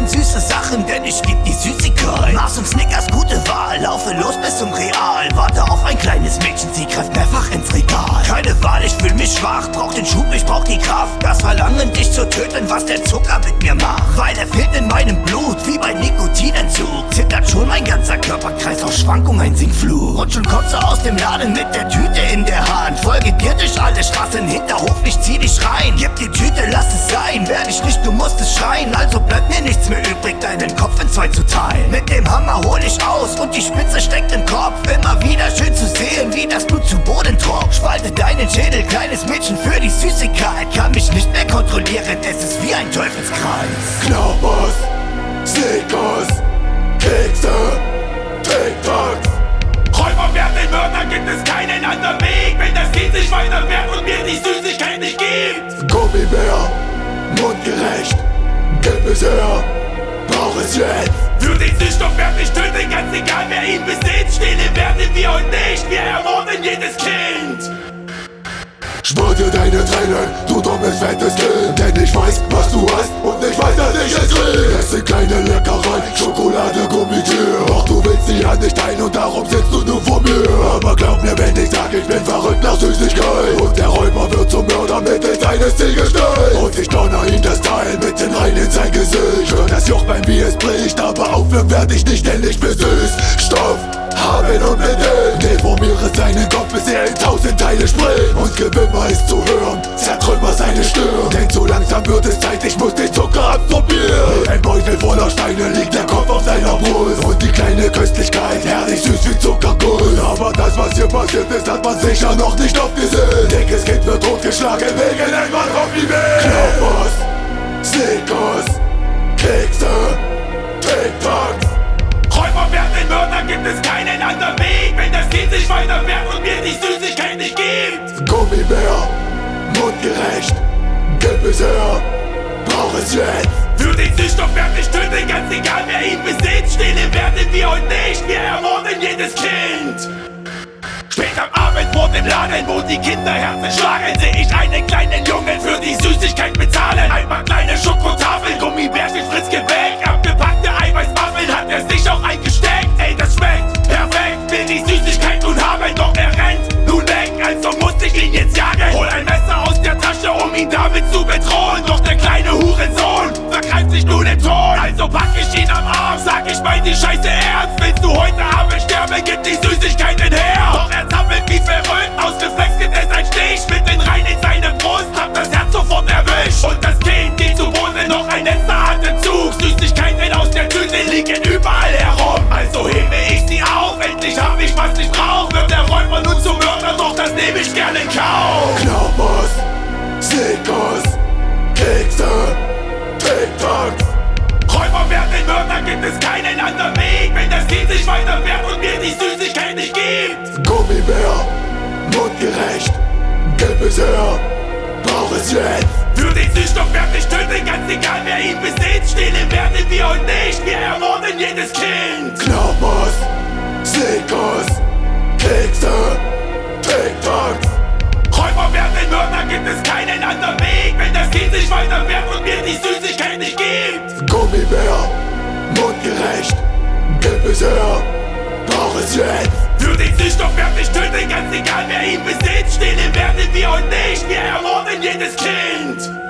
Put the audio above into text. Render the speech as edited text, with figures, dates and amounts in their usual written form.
an süße Sachen, denn ich lieb die Süßigkeit. Mars und Snickers, gute Wahl, laufe los bis zum Real. Warte auf ein kleines Mädchen, sie greift mehrfach ins Regal. Keine Wahl, ich fühl mich schwach, brauch den Schub, ich brauch die Kraft. Das Verlangen, dich zu töten, was der Zucker mit mir macht. Weil er fehlt in meinem Blut, wie bei Nikotinentzug. Zittert schon mein ganzer Körper, Kreislaufschwankung, ein Sinkflug. Und schon kommst du aus dem Laden mit der Tüte in der Hand. Folge dir durch alle Straßen, Hinterhof, ich zieh dich rein. Gib die Tüte, lass es sein, werde ich nicht, du musst es schreien. Also bleibt mir nichts mehr übrig, deinen Kopf in zwei zu teilen. Mit dem Hammer hol ich aus und die Spitze steckt im Kopf. Immer wieder schön zu sehen, wie das Blut zu Boden tropft. Spalte deinen Schädel, kleines Mädchen, für die Süßigkeit. Kann mich nicht mehr kontrollieren, es ist wie ein Teufelskreis. Knappers, Snickers, Kekse, TikToks. Räuber werden Mörder, gibt es keinen anderen Weg. Wenn das Kind sich weiter wehrt und mir die Süßigkeit nicht gibt. Gummibär, mundgerecht, gib es her, brauch es jetzt. Für den Süßstoff werd ich töten, ganz egal wer ihn besitzt. Stehlen werden wir und nicht, wir ermorden jedes Kind. Spar dir deine Tränen, du dummes fettes Kind. Denn ich weiß, was du hast und ich weiß, dass ich es krieg. Es sind kleine Leckereien, Schokolade, Gummitier. Doch du willst sie ja nicht teilen und darum sitzt du nur vor mir. Aber glaub mir, wenn ich sag, ich bin verrückt nach Süßigkeit. Und der Räuber wird zum Mörder mittels eines Zielgesteins. Und ich donner ihm das Teil mitten rein in sein Gesicht. Hör das Joch beim wie es bricht, aber aufhören werd ich nicht, denn ich bin süß. Stoff, haben und Mittel. Deformiere seinen Kopf, bis er in 1000 Teile springt. Und Gewimmer ist zu hören, zertrümmer seine Stirn. Denn so langsam wird es Zeit, ich muss den Zucker absorbieren. Wie ein Beutel voller Steine liegt der Kopf auf seiner Brust. Und die kleine Köstlichkeit, herrlich süß wie Zuckerguss. Aber das, was hier passiert ist, hat man sicher noch nicht aufgesehen. Dickes Kind wird totgeschlagen wegen ein Mann auf die Welt. Knappers, Snickers, Kekse, TikToks. Räuber werden Mörder, gibt es keinen anderen Weg. Wenn das Kind sich weiter wehrt und mir die Süßigkeit nicht gibt. Gummibär, mundgerecht, gib es her, brauch es jetzt. Für den Süßstoff werd ich töten, ganz egal wer ihn besitzt. Stehlen werden wir und nicht, wir ermorden jedes Kind. Spät am Abend vor dem Laden, wo die Kinderherzen schlagen, seh ich einen kleinen Jungen für die Süßigkeit bezahlen. Ein paar kleine Schokotafeln, Gummibärchen, Fritzgebäck, abgepackte Eiweißwaffeln hat er sich auch eingesteckt. Ey, das schmeckt perfekt, will die Süßigkeit nun haben, doch er rennt nun weg, also muss ich ihn jetzt jagen. Hol ein Messer aus der Tasche, um ihn damit zu bedrohen, doch der kleine Hurensohn vergreift sich nun im Ton. Also pack ich ihn am Arm, sag ich mein die Scheiße ernst. Willst du heute Abend sterben, gib die Süßigkeiten her. Doch er zappelt wie verrückt, aus Reflex gibt es ein Stich mitten rein in seine Brust, hab das Herz sofort erwischt. Und das Kind geht zu Boden, noch ein letzter Atemzug. Süßigkeiten aus der Tüte liegen überall herum, also hebe ich sie auf, endlich hab ich was ich brauch. Wird der Räuber nun zum Mörder, doch das nehme ich gerne in Kauf. Knappers, Snickers, Kekse, TikToks. Räuber werden Mörder, gibt es keinen anderen Weg. Wenn das Kind sich weiter wehrt und mir die Süßigkeit nicht gibt. Gummibär, mundgerecht, gib es her, brauch es jetzt. Für den Süßstoff werd ich töten, ganz egal wer ihn besitzt. Stehlen werden wir und nicht, wir ermorden jedes Kind. Knappers, Snickers, Kekse, TikToks. Räuber werden Mörder, gibt es keinen anderen Weg. Wenn das Kind sich weiter wehrt und mir die Süßigkeit nicht gibt. Gummibär, mundgerecht, gib es her, brauch es jetzt. Für den Süßstoff werd ich töten, ganz egal wer ihn besitzt. Stehlen werden wir und nicht, wir ermorden jedes Kind.